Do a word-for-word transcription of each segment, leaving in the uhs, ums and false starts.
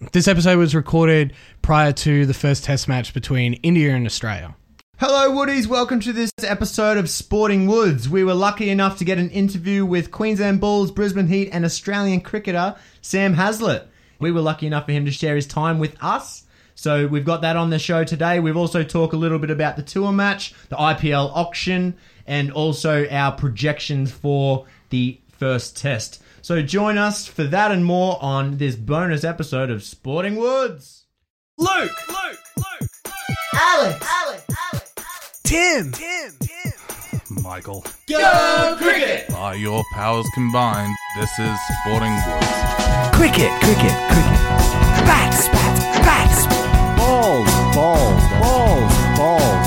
This episode was recorded prior to the first test match between India and Australia. Hello Woodies, welcome to this episode of Sporting Woods. We were lucky enough to get an interview with Queensland Bulls, Brisbane Heat and Australian cricketer Sam Haslett. We were lucky enough for him to share his time with us. So we've got that on the show today. We've also talked a little bit about the tour match, the I P L auction, and also our projections for the first test. So join us for that and more on this bonus episode of Sporting Woods. Luke, Luke, Luke, Luke, Alex, Alex, Alex, Tim, Tim, Tim, Michael. Go Cricket! By your powers combined, this is Sporting Woods. Cricket, cricket, cricket. Bats, bats, bats. Balls, balls, balls, balls,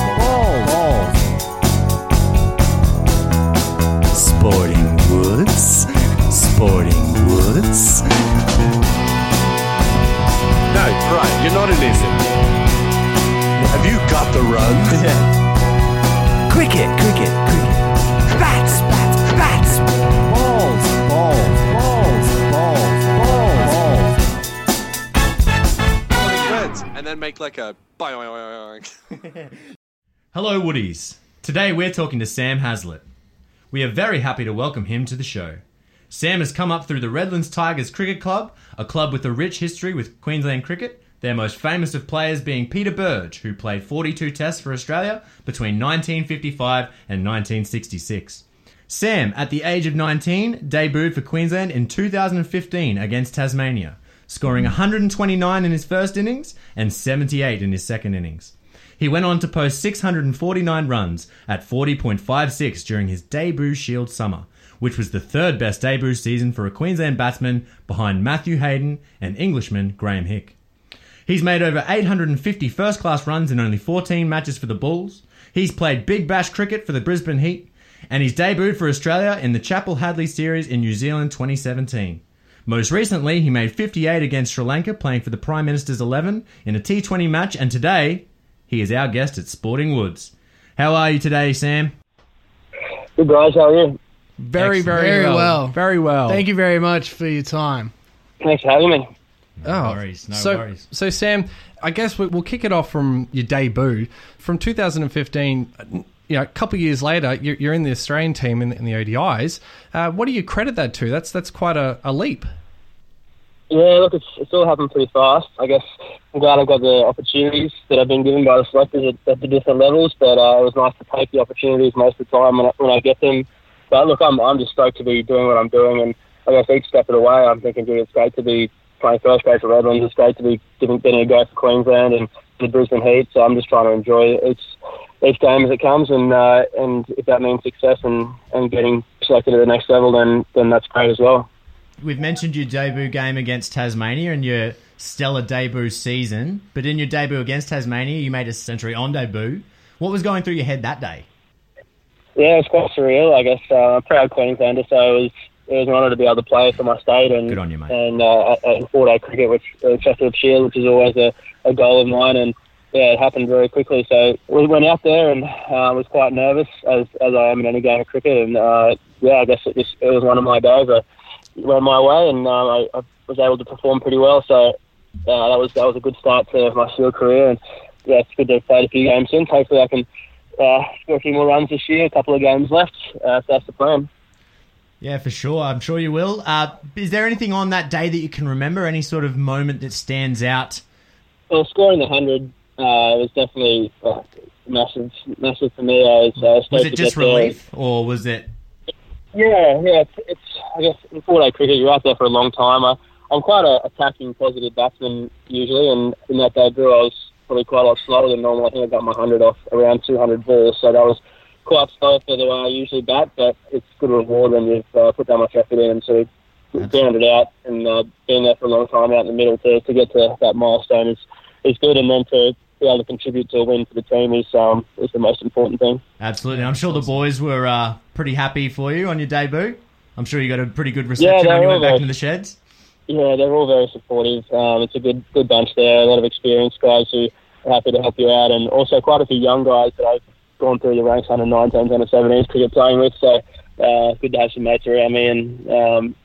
balls, balls. Sporting Woods. Sporting Woods. No, right, you're not in this. Have you got the runs? Cricket, cricket, cricket. Bats, bats, bats. Balls, balls, balls, balls, balls, balls. Reds, and then make like a... Hello Woodies. Today we're talking to Sam Haslett. We are very happy to welcome him to the show. Sam has come up through the Redlands Tigers Cricket Club, a club with a rich history with Queensland cricket, their most famous of players being Peter Burge, who played forty-two tests for Australia between nineteen fifty-five and nineteen sixty-six. Sam, at the age of nineteen, debuted for Queensland in two thousand fifteen against Tasmania, scoring one hundred twenty-nine in his first innings and seventy-eight in his second innings. He went on to post six hundred forty-nine runs at forty point five six during his debut Shield summer, which was the third best debut season for a Queensland batsman behind Matthew Hayden and Englishman Graham Hick. He's made over eight hundred fifty first-class runs in only fourteen matches for the Bulls. He's played Big Bash cricket for the Brisbane Heat, and he's debuted for Australia in the Chappell Hadley Series in New Zealand twenty seventeen. Most recently, he made fifty-eight against Sri Lanka playing for the Prime Minister's eleven in a T twenty match, and today, he is our guest at Sporting Woods. How are you today, Sam? Good guys, how are you? Very, very, Excellent. very well. well. Very well. Thank you very much for your time. Thanks for having me. No worries, no so, worries. So, Sam, I guess we- we'll kick it off from your debut. From two thousand fifteen, you know, a couple of years later, you're, you're in the Australian team in, in the O D Is. Uh, what do you credit that to? That's that's quite a, a leap. Yeah, look, it's, it's all happened pretty fast. I guess I'm glad I've got the opportunities that I've been given by the selectors at, at the different levels, but uh, it was nice to take the opportunities most of the time when I, when I get them. But look, I'm I'm just stoked to be doing what I'm doing, and I guess each step of the way, I'm thinking, gee, it's great to be playing first grade for Redlands. It's great to be giving, getting a go for Queensland and the Brisbane Heat. So I'm just trying to enjoy each each game as it comes, and uh, and if that means success and, and getting selected to the next level, then then that's great as well. We've mentioned your debut game against Tasmania and your stellar debut season, but in your debut against Tasmania, you made a century on debut. What was going through your head that day? Yeah, it's quite surreal. I guess uh, I'm a proud Queenslander, so it was it was an honour to be able to play for my state and Good on you, mate. and uh, at four-day cricket, which uh, Sheffield Shield, which is always a, a goal of mine, and yeah, it happened very quickly. So we went out there and uh, was quite nervous, as as I am in any game of cricket, and uh, yeah, I guess it, just, it was one of my days. I, it went my way, and uh, I, I was able to perform pretty well. So uh, that was that was a good start to my Shield career, and yeah, it's good to have played a few games since. Hopefully, I can uh, score a few more runs this year. A couple of games left, uh, so that's the plan. Yeah, for sure. I'm sure you will. Uh, is there anything on that day that you can remember? Any sort of moment that stands out? Well, scoring the hundred uh, was definitely uh, massive, massive for me. I was, uh, Was stoked it to just get there. relief, or was it... Yeah, yeah. It's, it's I guess in four-day cricket, you're out there for a long time. I, I'm quite a attacking, positive batsman usually, and in that debut, I was probably quite a lot slower than normal. I think I got my hundred off around two hundred balls, so that was quite slow for the way I usually bat, but it's good reward when you've uh, put that much effort in and sort of ground it out, and uh, being there for a long time out in the middle to, to get to that milestone is, is good, and then to be able to contribute to a win for the team is um is the most important thing. Absolutely. I'm sure the boys were uh, pretty happy for you on your debut. I'm sure you got a pretty good reception Yeah, when you they went were back very- into the sheds. Yeah, they're all very supportive. Um, it's a good good bunch there, a lot of experienced guys who are happy to help you out, and also quite a few young guys that I've gone through the ranks, under nineteens, under seventeens cricket playing with, so uh, good to have some mates around me, and um,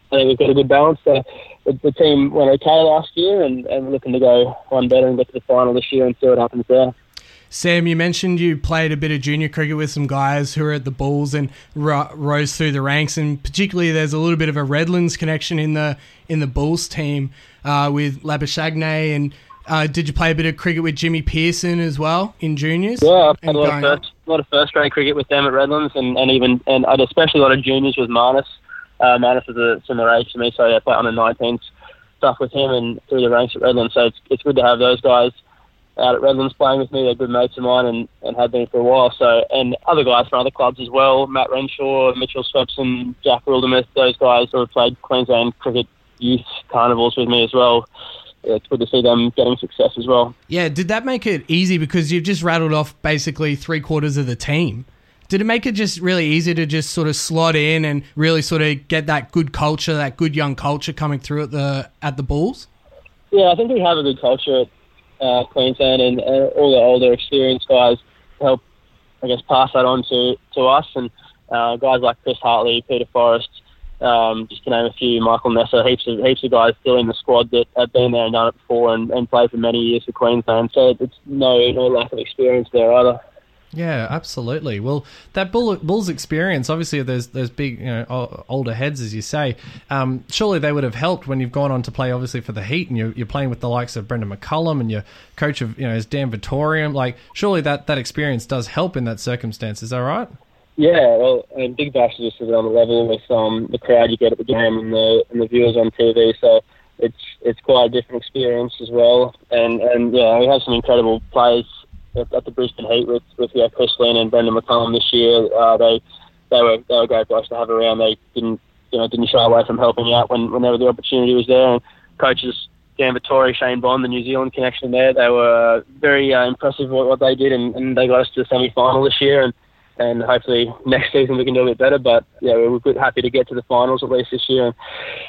I think we've got a good balance. So the, the team went okay last year, and, and we're looking to go one better and get to the final this year and see what happens there. Sam, you mentioned you played a bit of junior cricket with some guys who are at the Bulls and ro- rose through the ranks, and particularly there's a little bit of a Redlands connection in the in the Bulls team uh, with Labuschagne. And uh, did you play a bit of cricket with Jimmy Pearson as well in juniors? Yeah, I played And a lot of going up? first, a lot of first grade cricket with them at Redlands, and, and even and I'd especially a lot of juniors with Marnus. Uh, Marnus was a similar age to me, so yeah, I played under nineteens stuff with him and through the ranks at Redlands. So it's it's good to have those guys out at Redlands playing with me. They're good mates of mine and, and have been for a while. So, and other guys from other clubs as well, Matt Renshaw, Mitchell Swepson, Jack Wildermuth, those guys who have played Queensland cricket youth carnivals with me as well. It's good to see them getting success as well. Yeah, did that make it easy? Because you've just rattled off basically three quarters of the team. Did it make it just really easy to just sort of slot in and really sort of get that good culture, that good young culture coming through at the at the Bulls? Yeah, I think we have a good culture at uh, Queensland, and uh, all the older experienced guys help, I guess, pass that on to, to us. And uh, guys like Chris Hartley, Peter Forrest, um, just to name a few, Michael Nessa, heaps of heaps of guys still in the squad that have been there and done it before and, and played for many years for Queensland. So it's no no lack of experience there either. Yeah, absolutely. Well, that Bull, Bulls experience, obviously there's there's big, you know, o- older heads, as you say. Um, surely they would have helped when you've gone on to play, obviously, for the Heat, and you're, you're playing with the likes of Brendan McCullum, and your coach of, you know, is Dan Vittorium. Like, surely that, that experience does help in that circumstance. Is that right? Yeah, well, I mean, Big Bash is just on the level with um, the crowd you get at the game and the and the viewers on T V. So it's it's quite a different experience as well. And and yeah, we have some incredible players at, at the Brisbane Heat with with yeah, Chris Lynn and Brendan McCullum this year. Uh, they they were they were great guys to have around. They didn't you know didn't shy away from helping out when whenever the opportunity was there. And coaches Dan Vittori, Shane Bond, the New Zealand connection there, they were very uh, impressive with what they did, and, and they got us to the semi-final this year. And and hopefully next season we can do a bit better. But yeah, we were good, happy to get to the finals at least this year.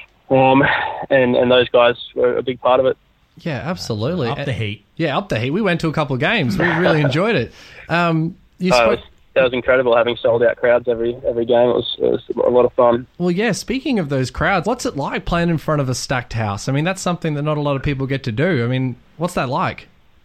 Um, and and those guys were a big part of it. Yeah, absolutely. Up the Heat. Yeah, up the Heat. We went to a couple of games. We really enjoyed it. Um, you Uh, it spoke- was, that was incredible, having sold out crowds every every game. It was, it was a lot of fun. Well, yeah, speaking of those crowds, what's it like playing in front of a stacked house? I mean, that's something that not a lot of people get to do. I mean, what's that like?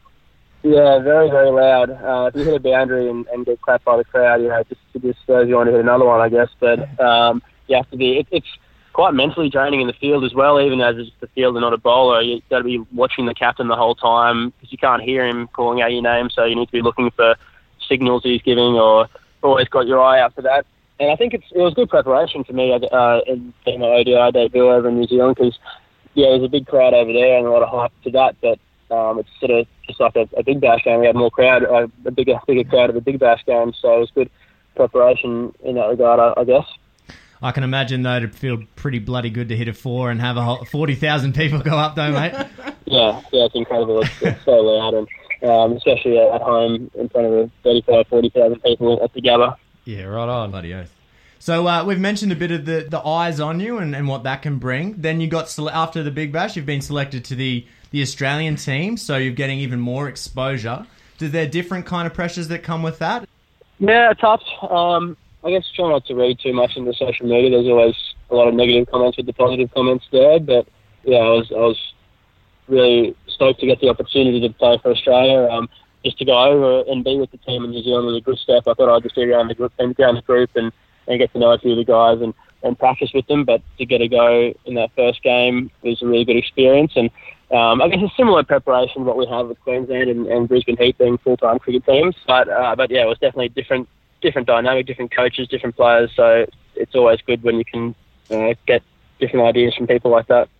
Yeah, very, very loud. Uh, if you hit a boundary and, and get clapped by the crowd, you know, it just, it just spurs you on to hit another one, I guess. But um, you have to be, it, it's quite mentally draining in the field as well, even as it's the field and not a bowler. You've got to be watching the captain the whole time because you can't hear him calling out your name, so you need to be looking for signals he's giving, or always got your eye out for that. And I think it's, it was good preparation for me uh, in in my O D I debut over in New Zealand because, yeah, there's a big crowd over there and a lot of hype to that, but Um, it's sort of just like a, a Big Bash game. We had more crowd, uh, a bigger, bigger crowd of the Big Bash game, so it was good preparation in that regard, I, I guess. I can imagine, though, it'd feel pretty bloody good to hit a four and have a whole forty thousand people go up, though, mate. Yeah, yeah, it's incredible. It's, it's so loud, and um, especially at home in front of thirty-five, forty thousand people at the Gabba. Yeah, right on. Bloody oath. So uh, we've mentioned a bit of the, the eyes on you and, and what that can bring. Then you got sele- after the Big Bash, you've been selected to the, the Australian team, so you're getting even more exposure. Do there different kind of pressures that come with that? Yeah, tough. Um, I guess try not to read too much into social media. There's always a lot of negative comments with the positive comments there, but yeah, I was I was really stoked to get the opportunity to play for Australia. Um, just to go over and be with the team in New Zealand was a good step. I thought I'd just be around the group and around the group and, and get to know a few of the guys and, and practice with them. But to get a go in that first game was a really good experience. And um, I guess a similar preparation to what we have with Queensland and, and Brisbane Heat being full-time cricket teams. But uh, but yeah, it was definitely different, different dynamic, different coaches, different players. So it's always good when you can uh, get different ideas from people like that.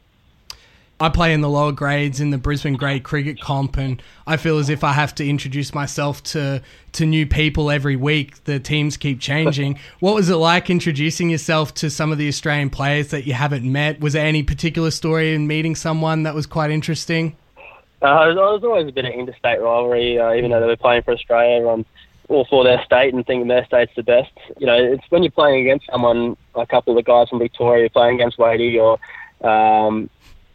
I play in the lower grades in the Brisbane grade cricket comp, and I feel as if I have to introduce myself to, to new people every week. The teams keep changing. What was it like introducing yourself to some of the Australian players that you haven't met? Was there any particular story in meeting someone that was quite interesting? Uh, there was always a bit of interstate rivalry, uh, even though they were playing for Australia, um, all for their state and thinking their state's the best. You know, it's when you're playing against someone, a couple of the guys from Victoria, you're playing against Wadey or um,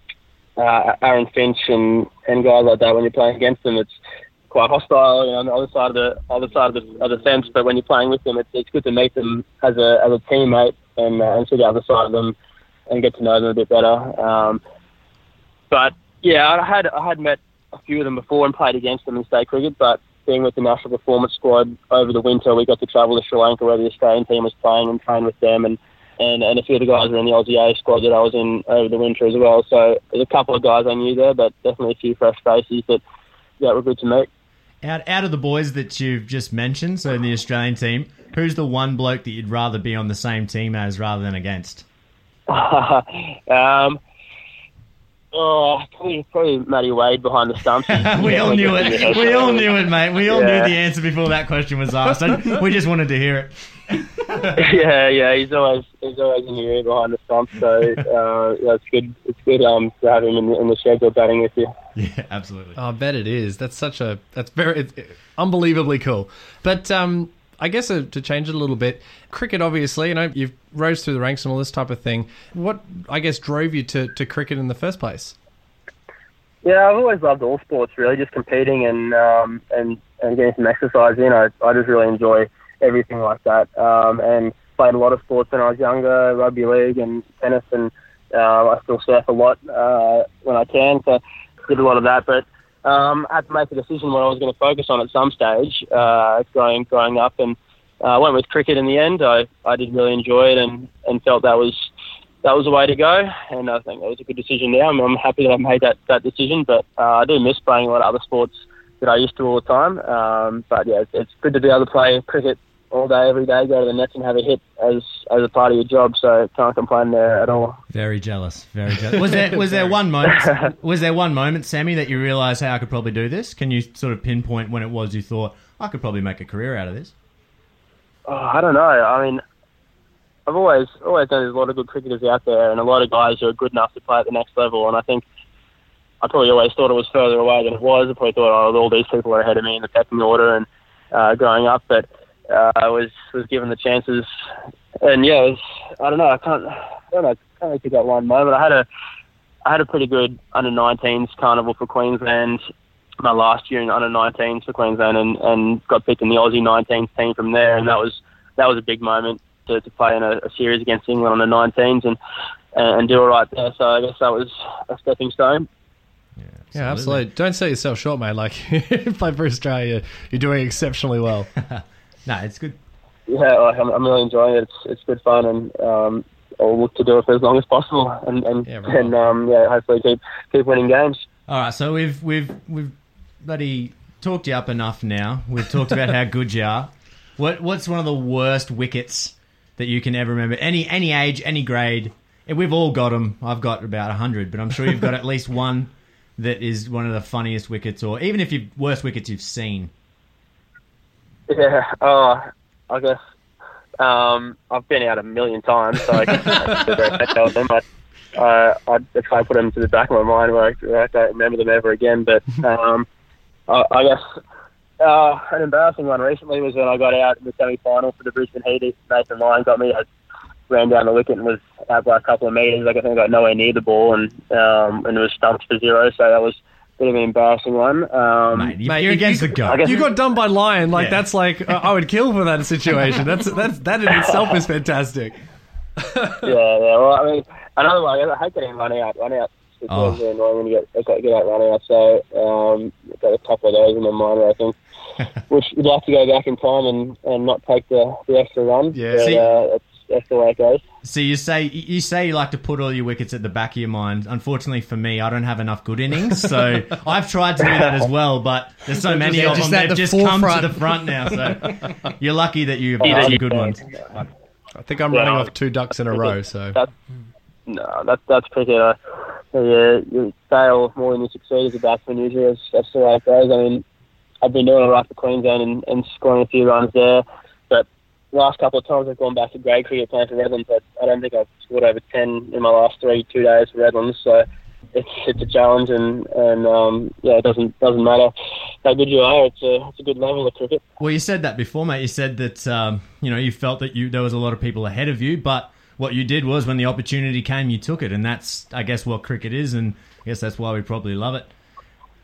uh, Aaron Finch and, and guys like that. When you're playing against them, it's quite hostile, you know, on the other side of the other side of the, of the fence. But when you're playing with them, it's, it's good to meet them as a as a teammate and, uh, and see the other side of them and get to know them a bit better. Um, but yeah, I had I had met a few of them before and played against them in state cricket, but being with the National Performance Squad over the winter, we got to travel to Sri Lanka where the Australian team was playing and train with them, and, and, and a few of the guys were in the Aussie A squad that I was in over the winter as well. So there's a couple of guys I knew there, but definitely a few fresh faces that, that were good to meet. Out, out of the boys that you've just mentioned, so in the Australian team, who's the one bloke that you'd rather be on the same team as rather than against? um, oh, probably, probably Matty Wade behind the stumps. we all knew it. We all knew it, mate. We all Yeah. knew the answer before that question was asked. And we just wanted to hear it. yeah, yeah, he's always he's always in your ear behind the stump. So uh, yeah, it's good. It's good um, to have him in the, in the schedule batting with you. Yeah, absolutely. Oh, I bet it is. That's such a that's very it's unbelievably cool. But um, I guess uh, to change it a little bit, cricket obviously, you know, you've rose through the ranks and all this type of thing. What I guess drove you to, to cricket in the first place? Yeah, I've always loved all sports, really, just competing and um, and and getting some exercise in. I I just really enjoy everything like that. Um, and played a lot of sports when I was younger, rugby league and tennis, and uh, I still surf a lot uh, when I can. So did a lot of that, but um, I had to make a decision what I was going to focus on at some stage uh, growing growing up, and I uh, went with cricket in the end. I, I did really enjoy it and, and felt that was that was the way to go, and I think that was a good decision now. I'm, I'm happy that I made that, that decision, but uh, I do miss playing a lot of other sports that I used to all the time. Um, but yeah, it's, it's good to be able to play cricket all day, every day, go to the nets and have a hit as as a part of your job. So can't complain there at all. Very jealous. Very jealous. Was there was there one moment? Was there one moment, Sammy, that you realised, hey, I could probably do this? Can you sort of pinpoint when it was you thought I could probably make a career out of this? Oh, I don't know. I mean, I've always always known there's a lot of good cricketers out there, and a lot of guys who are good enough to play at the next level. And I think I probably always thought it was further away than it was. I probably thought, oh, all these people are ahead of me in the pecking order and uh, growing up, but. Uh, I was was given the chances, and yeah, it was, I don't know. I can't. I don't know. I can't really pick out one moment. I had a I had a pretty good under nineteens carnival for Queensland. My last year in under nineteens for Queensland, and, and got picked in the Aussie nineteens team from there, and that was that was a big moment to, to play in a, a series against England on the nineteens and and do all right there. So I guess that was a stepping stone. Yeah, absolutely. Yeah, absolutely. Don't sell yourself short, mate. Like, you play for Australia, you're doing exceptionally well. No, it's good. Yeah, like, I'm, I'm really enjoying it. It's it's good fun, and um, I'll look to do it for as long as possible, and and, yeah, right. and um, yeah, hopefully keep keep winning games. All right, so we've we've we've bloody talked you up enough now. We've talked about how good you are. What what's one of the worst wickets that you can ever remember? Any any age, any grade. And we've all got them. I've got about a hundred, but I'm sure you've got at least one that is one of the funniest wickets, or even if you worst wickets you've seen. Yeah, oh, I guess um, I've been out a million times, so I guess I tell them. I, uh, I try to put them to the back of my mind where I, where I don't remember them ever again. But um, I, I guess uh, an embarrassing one recently was when I got out in the semi-final for the Brisbane Heat. Nathan Lyon got me. I ran down the wicket and was out by a couple of metres. Like, I think I got nowhere near the ball, and um, and it was stumped for zero. So that was bit of an embarrassing one. Um, Mate, you, Mate, you're you- against you- the goat. You got done by Lion. Like, Yeah. that's like, uh, I would kill for that situation. That's that's That in itself is fantastic. yeah, yeah. Well, I mean, another one. I hate getting run out. Run out. It's Oh. always really annoying when you get, get get out run out. So um, got a couple of those in my mind where I think which would like to go back in time and, and not take the, the extra run. Yeah. But, See- uh, that's, that's the way it goes. So you say you say you like to put all your wickets at the back of your mind. Unfortunately for me, I don't have enough good innings, so I've tried to do that as well. But there's so many Yeah, of just them; at they've the just come forefront. to the front now. So you're lucky that you've got some good ones. I think I'm Yeah. running off two ducks in a row, so. That's, no, that's that's cricket. Uh, you, you fail more than you succeed as a batsman usually. That's, that's the way it goes. I mean, I've been doing all right for Queensland and, and scoring a few runs there, but the last couple of times I've gone back to grade cricket playing for Redlands, but I don't think I've scored over ten in my last three, two days for Redlands, so it's it's a challenge, and, and um, yeah, it doesn't doesn't matter how good you are, it's a, it's a good level of cricket. Well, you said that before, mate. You said that um, you know you felt that you there was a lot of people ahead of you, but what you did was when the opportunity came, you took it, and that's I guess what cricket is, and I guess that's why we probably love it.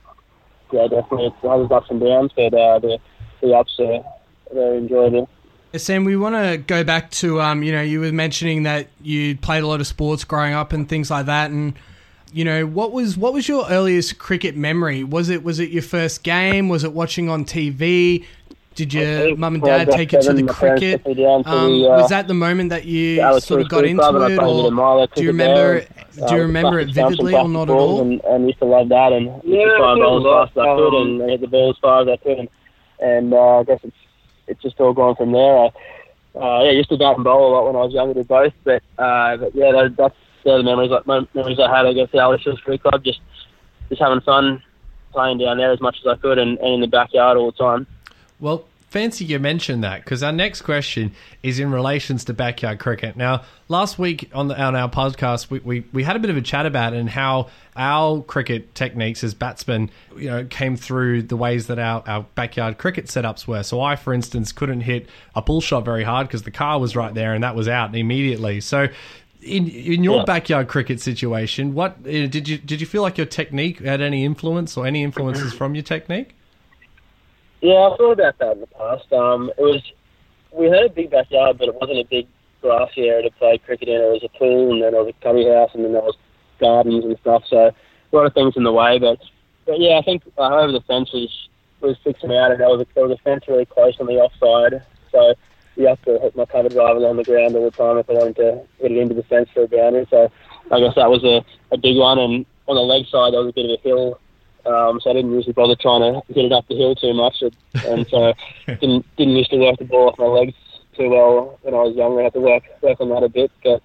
Yeah, definitely. It's has ups and downs, but uh, the, the ups are very enjoyable. Sam, we want to go back to, um, you know, you were mentioning that you played a lot of sports growing up and things like that, and you know, what was what was your earliest cricket memory? Was it was it your first game? Was it watching on T V? Did your mum and dad take you to the cricket? Um, was that the moment that you sort of got into it, or do you remember? Do you remember it vividly or not at all? And, and used to love that, and yeah, used to try and bowl as fast as I could, and, and hit the ball as far as I could, and, and uh, I guess it's it's just all gone from there. I, uh, yeah, used to bat and bowl a lot when I was younger, did both, but uh, but yeah, that, that's they're the memories like memories I had. I guess the Alice Hills Cricket Club, just just having fun, playing down there as much as I could, and, and in the backyard all the time. Well, fancy you mentioned that, because our next question is in relations to backyard cricket. Now, last week on, the, on our podcast, we, we, we had a bit of a chat about it and how our cricket techniques as batsmen, you know, came through the ways that our, our backyard cricket setups were. So I, for instance, couldn't hit a pull shot very hard because the car was right there and that was out immediately. So in in your yeah. backyard cricket situation, what uh, did you did you feel like your technique had any influence or any influences from your technique? Yeah, I thought about that in the past. Um, it was we had a big backyard, but it wasn't a big grassy area to play cricket in. There was a pool, and then there was a cubby house, and then there was gardens and stuff. So a lot of things in the way. But, but yeah, I think uh, over the fence was was fixing out, and there was a, there was a fence really close on the offside. So you have to hit my cover drive along the ground all the time if I wanted to hit it into the fence for a boundary. So I guess that was a, a big one. And on the leg side, there was a bit of a hill. Um, so I didn't usually bother trying to get it up the hill too much, and so didn't didn't used to work the ball off my legs too well when I was younger. I had to work work on that a bit, but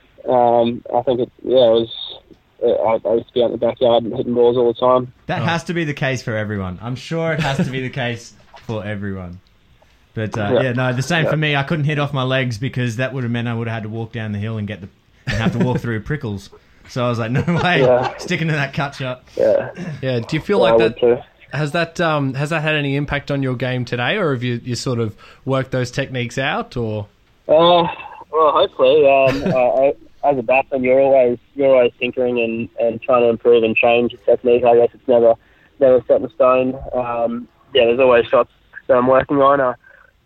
um, I think it yeah it was. I, I used to be out in the backyard and hitting balls all the time. That oh. has to be the case for everyone. I'm sure it has to be the case for everyone. But uh, yeah. yeah, no, the same yeah. for me. I couldn't hit off my legs because that would have meant I would have had to walk down the hill and get the and have to walk through prickles. So I was like, no way, yeah. sticking to that cut shot. Yeah, yeah. Do you feel yeah, like that has that um, has that had any impact on your game today, or have you, you sort of worked those techniques out, or? Uh, well, hopefully. Um, I, as a batsman, you're always you're always tinkering and, and trying to improve and change your technique. I guess it's never never set in stone. Um, yeah, there's always shots that I'm working on. Uh,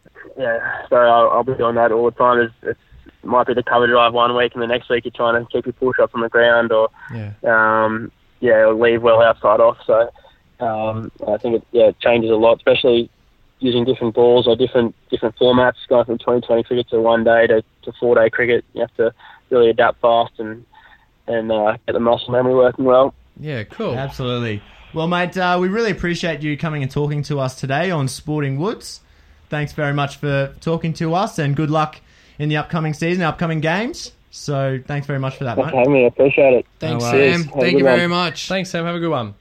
yeah, so I'll, I'll be doing that all the time. It's, it's It might be the cover drive one week, and the next week you're trying to keep your pull shots on the ground, or yeah, um, yeah, or leave well outside off. So um, I think it yeah it changes a lot, especially using different balls or different different formats, going from twenty twenty cricket to one day to, to four day cricket. You have to really adapt fast and and uh, get the muscle memory working well. Yeah, cool, absolutely. Well, mate, uh, we really appreciate you coming and talking to us today on Sporting Woods. Thanks very much for talking to us, and good luck in the upcoming season, upcoming games. So thanks very much for that, Thanks mate. for having me. I appreciate it. Thanks, no Sam. Thank you very one. much. Thanks, Sam. Have a good one.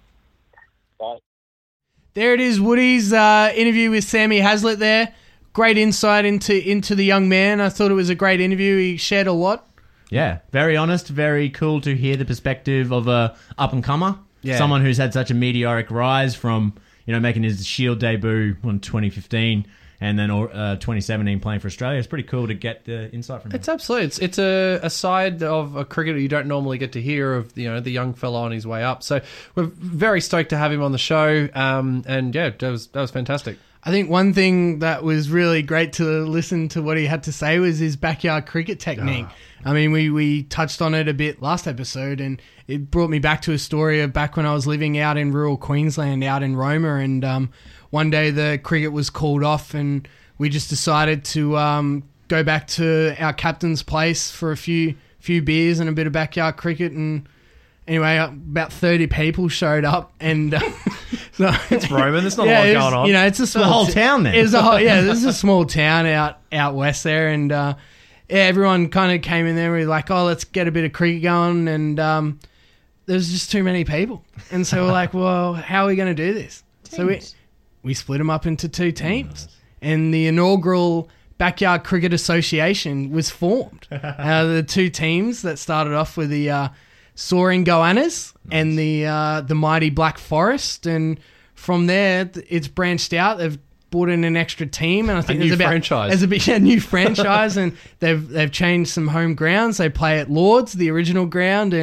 Bye. There it is, Woody's uh, interview with Sammy Haslett there. Great insight into, into the young man. I thought it was a great interview. He shared a lot. Yeah, very honest, very cool to hear the perspective of a up-and-comer. Yeah. Someone who's had such a meteoric rise from, you know, making his Shield debut in twenty fifteen and then uh, twenty seventeen playing for Australia. It's pretty cool to get the insight from him. It's absolutely. It's it's a, a side of a cricketer you don't normally get to hear of, you know, the young fella on his way up. So we're very stoked to have him on the show. Um, and yeah, that was that was fantastic. I think one thing that was really great to listen to what he had to say was his backyard cricket technique. Oh. I mean, we, we touched on it a bit last episode, and it brought me back to a story of back when I was living out in rural Queensland, out in Roma, and um, one day the cricket was called off, and we just decided to um, go back to our captain's place for a few few beers and a bit of backyard cricket, and anyway, about thirty people showed up, and uh, so it's Roma. There's not yeah, a lot was, going on. You know, it's a small the whole t- town. Then it was a whole, yeah, this is a small town out out west there, and uh, yeah, everyone kind of came in there. We were like, oh, let's get a bit of cricket going, and um, there's just too many people, and so we're like, well, how are we going to do this? Teams. So we we split them up into two teams, and the inaugural Backyard Cricket Association was formed. uh, the two teams that started off with the uh, Soaring Goannas nice. and the uh, the mighty Black Forest, and from there it's branched out. They've brought in an extra team, and I think a there's new about franchise. there's a bit yeah, new franchise, and they've they've changed some home grounds. They play at Lords, the original ground, and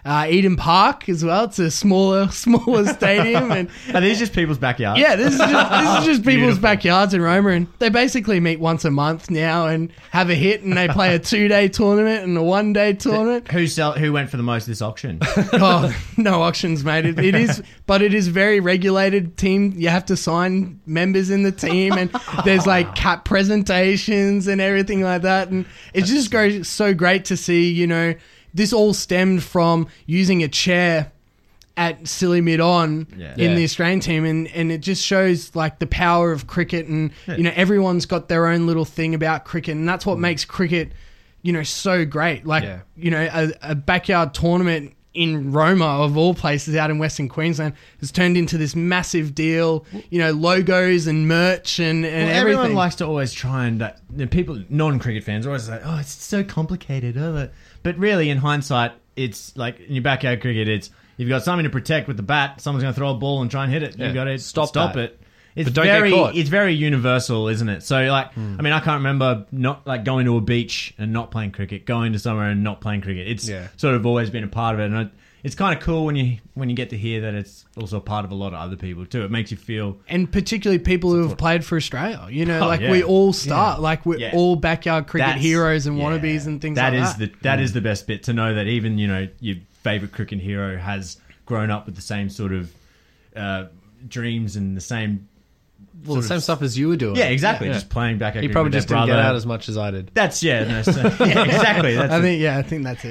Uh, Eden Park as well. It's a smaller, smaller stadium, and Are these just people's backyards? yeah, this is just, this is just people's Beautiful. backyards in Roma, and they basically meet once a month now and have a hit, and they play a two-day tournament and a one-day tournament. Who sell? Who went for the most this auction? Oh, no auctions, mate. It, it is, but it is very regulated team. You have to sign members in the team, and there's like cap presentations and everything like that, and it's just go, so great to see. You know, this all stemmed from using a chair at silly mid on Yeah. in Yeah. the Australian team, and, and it just shows like the power of cricket, and you know everyone's got their own little thing about cricket, and that's what makes cricket, you know, so great. Like Yeah. you know, a, a backyard tournament in Roma, of all places, out in Western Queensland, has turned into this massive deal. You know, logos and merch and, and Well, everything. everyone likes to always try and uh, the people, non-cricket fans, are always like, "Oh, it's so complicated." Oh, but- but really, in hindsight, it's like in your backyard cricket, it's you've got something to protect with the bat. Someone's going to throw a ball and try and hit it. Yeah. You've got to Stop stop that. it. It's But don't get very, caught. it's very universal, isn't it? So, like, I mean, I can't remember not like going to a beach and not playing cricket, going to somewhere and not playing cricket. It's Yeah. sort of always been a part of it, and I, it's kind of cool when you when you get to hear that it's also a part of a lot of other people too. It makes you feel. and particularly people who have played for Australia. You know, Oh, like yeah. we all start, like we're Yeah. all backyard cricket That's- heroes and yeah. wannabes and things That like is that. the that is the best bit, to know that even, you know, your favorite cricket hero has grown up with the same sort of uh, dreams and the same. Well, the sort same of- stuff as you were doing. Yeah, exactly. Yeah. Just playing back. He probably just didn't get out as much as I did. That's yeah, no, so, yeah, exactly. That's I it. think, yeah, I think that's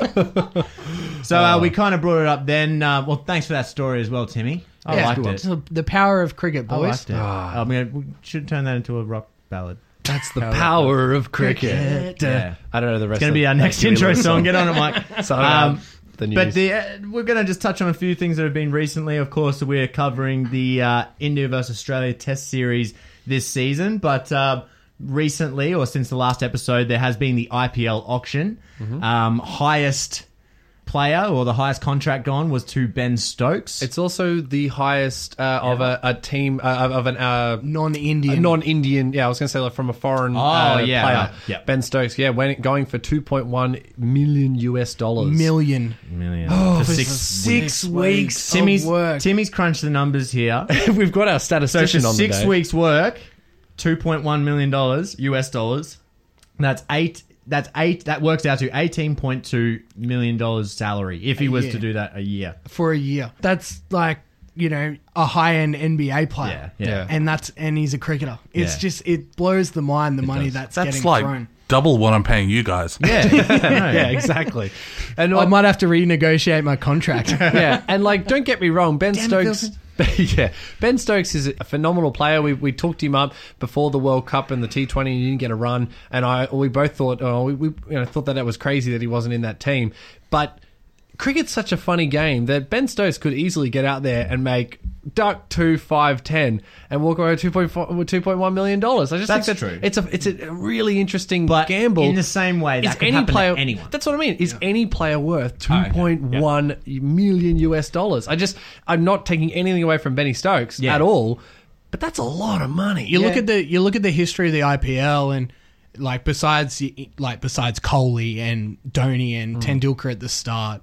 it. So uh, we kind of brought it up then. Uh, well, thanks for that story as well, Timmy. I Yeah, liked good one. it. So the power of cricket, I boys. liked it. Ah. I mean, we should turn that into a rock ballad. That's the power of cricket. Yeah. I don't know the rest. It's going to be our next intro song. Get on it, Mike. So, Um, um, the news. But the, uh, we're going to just touch on a few things that have been recently. Of course, we're covering the uh, India versus Australia Test Series this season. But uh, recently, or since the last episode, there has been the I P L auction. Mm-hmm. Um, highest player, or the highest contract gone, was to Ben Stokes. It's also the highest uh, of a, a team uh, of an uh, Non-Indian. a non-Indian. Yeah, I was going to say like from a foreign Oh, uh, yeah, player. right. Yep. Ben Stokes. Yeah, went, going for two point one million U S dollars. million. million Oh, for for six, six weeks. weeks Timmy's, of work. Timmy's crunched the numbers here. We've got our So statistician for on six the day. weeks' work, two point one million dollars U S dollars. That's eight. That's eight. That works out to eighteen point two million dollars salary if he A was year. to do that a year. For a year. That's like, you know, a high-end N B A player. Yeah, yeah. Yeah. And that's and he's a cricketer. It's Yeah. just, it blows the mind, the money does. that's, That's getting like thrown. double what I'm paying you guys. Yeah, Yeah, exactly. And I might have to renegotiate my contract. yeah, and like, don't get me wrong, Ben Damn, Stokes. yeah, Ben Stokes is a phenomenal player. We we talked him up before the World Cup and the T twenty, and he didn't get a run. And I we both thought, oh, we, we you know thought that that was crazy that he wasn't in that team. But cricket's such a funny game that Ben Stokes could easily get out there and make duck two five ten and walk away with two point four two point one million dollars. I just That's think that true. it's a it's a really interesting but gamble. in the same way, that Is could any happen player? to anyone. That's what I mean. Is any player worth two okay. point one million U S dollars? I just, I'm not taking anything away from Benny Stokes Yeah. at all, but that's a lot of money. You look at the you look at the history of the I P L, and like besides like besides Kohli and Dhoni and Hmm. Tendulkar at the start,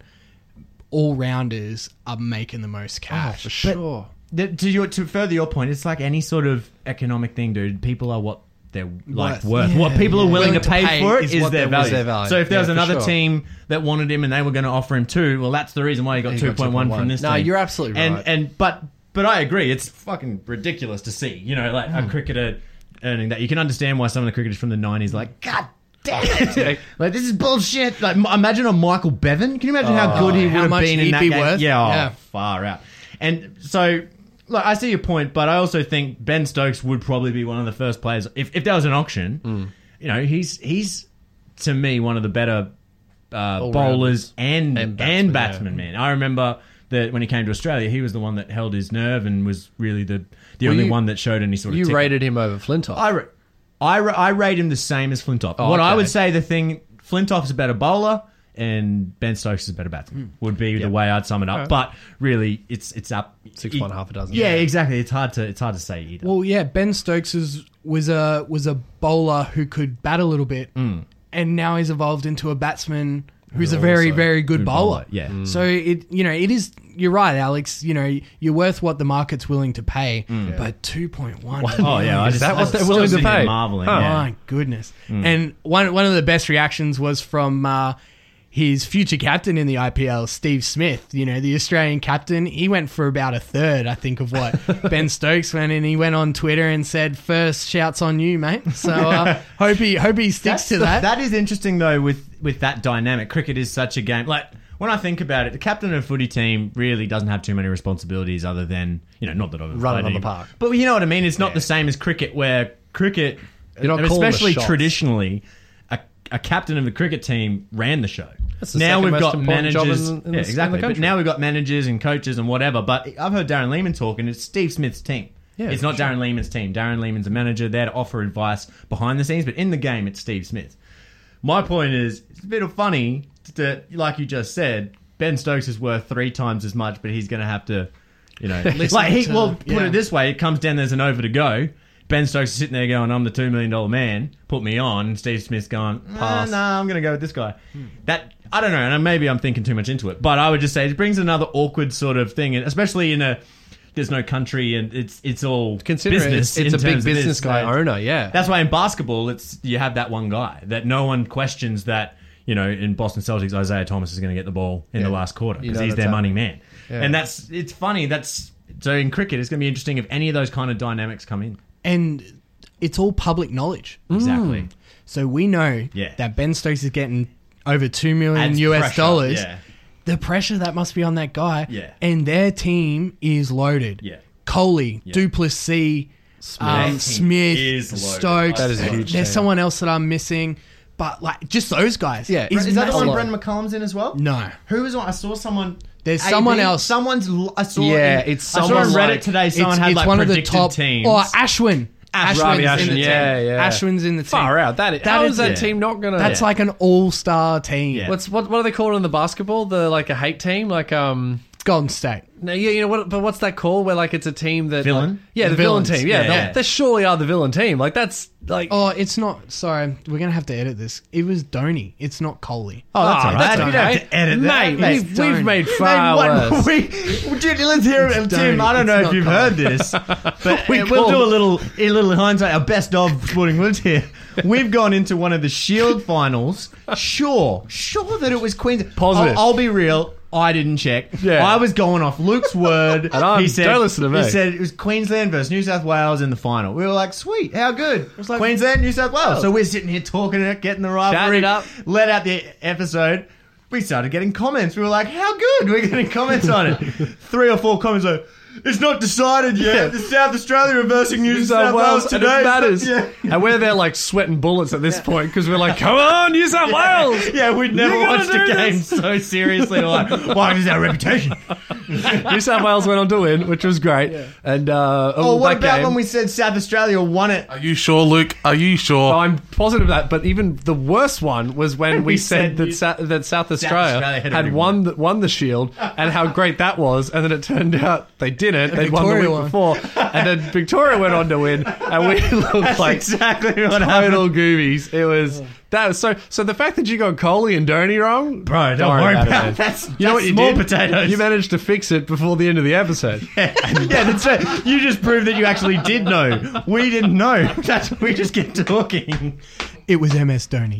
all rounders are making the most Oh, cash. for sure. The- to your to further your point, it's like any sort of economic thing, dude. People are what they're like Worth. worth. Yeah, what people yeah. are willing, Willing to to pay, pay for it is is, what their, they're- value. is their value. So if there Yeah, was for another sure. team that wanted him and they were going to offer him two, well, that's the reason why he got He two got point one two point one. from this. No, team. you're absolutely and, right. And but but I agree, it's fucking ridiculous to see. You know, like Hmm. a cricketer earning that. You can understand why some of the cricketers from the nineties are like, God damn it, like this is bullshit. Like m- imagine a Michael Bevan. Can you imagine how good he would how have much been in he'd that be game? worth? Yeah, oh, Yeah. far out. And so, look, I see your point, but I also think Ben Stokes would probably be one of the first players if, if there was an auction. Mm. You know, he's he's to me one of the better uh, All-rounders. bowlers and And and batsmen, batsmen. yeah. Man, I remember that when he came to Australia, he was the one that held his nerve and was really the the Well, only you- one that showed any sort of. You tickle. rated him over Flintoff. I, ra- I, ra- I rate him the same as Flintoff. Oh, what I okay. would say, the thing, Flintoff's a better bowler and Ben Stokes is a better batsman. Would be the way I'd sum it up. Alright. But really, it's it's up Six, it- one, half a dozen. Yeah, exactly. It's hard to it's hard to say either. Well, yeah, Ben Stokes is, was a was a bowler who could bat a little bit, Mm. and now he's evolved into a batsman who's a very, Also very good good bowler. bowler, yeah. Mm. So it, you know, it is. You're right, Alex. You know, you're worth what the market's willing to pay, but two point one. Oh yeah, I Is just, that I what was they're still willing to sitting here pay? Marveling. Huh. Yeah. My goodness. And one one of the best reactions was from uh, his future captain in the I P L, Steve Smith. You know, the Australian captain. He went for about a third, I think, of what Ben Stokes went, and he went on Twitter and said, "First shouts on you, mate." So uh, hope he hope he sticks That's to the- that. That is interesting though. With with that dynamic, cricket is such a game. Like when I think about it, the captain of a footy team really doesn't have too many responsibilities other than, you know, not that I've ever Running played on the any- park. But you know what I mean. It's not the same as cricket, where cricket, You're not calling the especially shots. traditionally, a, a captain of the cricket team ran the show. That's the now second we've most got important job managers, in- in yeah, the- exactly. in the But country. now we've got managers and coaches and whatever. But I've heard Darren Lehman talk, and it's Steve Smith's team. Yeah, it's for not Darren Lehman's team. Darren Lehman's a manager there to offer advice behind the scenes, but in the game, it's Steve Smith. My point is, it's a bit of funny that, like you just said, Ben Stokes is worth three times as much, but he's going to have to, you know, like he. to- Well, put yeah. it this way: it comes down, there's an over to go. Ben Stokes is sitting there going, "I'm the two million dollar man. Put me on." And Steve Smith's going, "Pass. No, nah, I'm going to go with this guy." That I don't know, and maybe I'm thinking too much into it, but I would just say it brings another awkward sort of thing, and especially in a. There's no country, and it's it's all Consider business. it's, it's in a big terms of business this. guy So- owner. Yeah, That's why in basketball, it's you have that one guy that no one questions that, you know, in Boston Celtics, Isaiah Thomas is going to get the ball in Yeah. the last quarter You because know he's that's their money happening. man. Yeah. And that's, it's funny. That's, so in cricket, it's going to be interesting if any of those kind of dynamics come in. And it's all public knowledge. Exactly. So we know Yeah. that Ben Stokes is getting over two million Adds U S pressure, dollars. yeah. The pressure that must be on that guy. Yeah. And their team is loaded. Yeah. Coley, Duplessis, um, That team Smith, is loaded. Stokes. That is a huge There's team. someone else that I'm missing. But like just those guys. Yeah. Is, Is that the massive. one Brendan McCullum's in as well? No. Who was on? I saw someone. There's A B? someone else. Someone's. I saw. Yeah, in- it's I saw someone on Reddit like- today. Someone had like one of the predicted top teams. Oh, Ashwin. Ash- Ashwin's Robbie in Ashwin, the team. yeah, yeah. Ashwin's in the team. far out. That, That how is- is that yeah. team not gonna? That's Yeah. like an all-star team. Yeah. What's what? What are they called in the basketball? The like a hate team, like um. Golden State. No, yeah, you know what? But what's that called? Where like it's a team that Villain? like- yeah, the, The villain villains. team. Yeah, Yeah, they yeah. they surely are the villain team. Like that's like. Oh, it's not. Sorry, we're gonna have to edit this. It was Dhoni. It's not Coley. Oh, that's Ah, all right. that's You don't okay. have to edit that. Mate, Mate, we've, don't. we've made Mate, far what- worse. we, dude, let's hear it, Tim. Dhoni. I don't know It's if you've not heard this, but We uh, we'll called- do a little, a little hindsight. Our best of Sporting Woods here. We've gone into one of the Shield finals. Sure, sure that it was Queensland. Positive. I'll, I'll be real. I didn't check. Yeah. I was going off Luke's word. And I'm- he said, don't listen to me. He said it was Queensland versus New South Wales in the final. We were like, sweet, how good? Queensland, New South Wales. So we're sitting here talking it, getting the rivalry. it up. Let out the episode. We started getting comments. We were like, how good? We're getting comments on it. Three or four comments like, it's not decided yet. The South Australia reversing New, South, Wales and today. it matters. Yeah. And we're there like sweating bullets at this point because we're like, come on, New South Wales. Yeah, we'd never You gotta watched do a game this. so seriously. We're like, why is our reputation? New South Wales went on to win, which was great. And uh, Oh, what that about game, when we said South Australia won it? Are you sure, Luke? Are you sure? I'm positive of that, but even the worst one was when we, We said, said that you- Sa- that South Australia, Australia had had, already won the, won the Shield and how great that was, and then it turned out they didn't. They won the Victoria week won. before, and then Victoria went on to win, and we looked like exactly what happened. total goobies. It was that was so. So the fact that you got Coley and Dhoni wrong, Bro, don't worry about man. it. That's, You know what that's you small did? potatoes. You managed to fix it before the end of the episode. yeah, that's right. You just proved that you actually did know. We didn't know. That's we just get talking. It was M S Dhoni.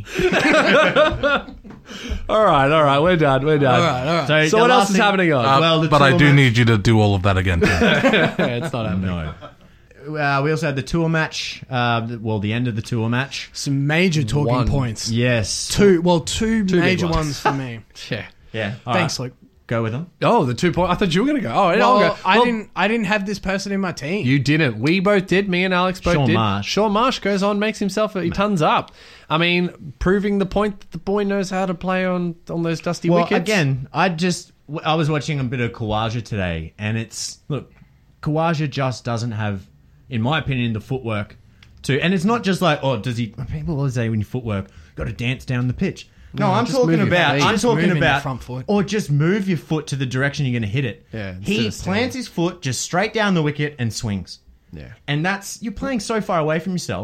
All right, all right, we're done. We're done. All right, all right. So the what last else is thing- happening on? Uh, well, the but I tour do match- need you to do all of that again. Tim. it's not happening. No. Uh, we also had the tour match. Uh, well, the end of the tour match. Some major talking One. points. Yes. Two. Well, two, Two big major ones. ones for me. Yeah. Yeah. All Thanks, right. Luke. Go with them. Oh, the two point. I thought you were going to go. Oh, Well, I'll go. I Well, didn't. I didn't have this person in my team. You didn't. We both did. Me and Alex both Sean did. Marsh. Sean Marsh goes on, makes himself. He tons up. I mean, proving the point that the boy knows how to play on on those dusty Well, wickets. again, I just I was watching a bit of Kawaja today, and it's look, Kawaja just doesn't have, in my opinion, the footwork to. And it's not just like, oh, does he? People always say when you footwork, got to dance down the pitch. No, No, I'm just talking move your about. feet. I'm Just talking moving your about front foot. or just move your foot to the direction you're going to hit it. Yeah, instead he of standing. plants his foot just straight down the wicket and swings. Yeah. And that's you're playing so far away from yourself.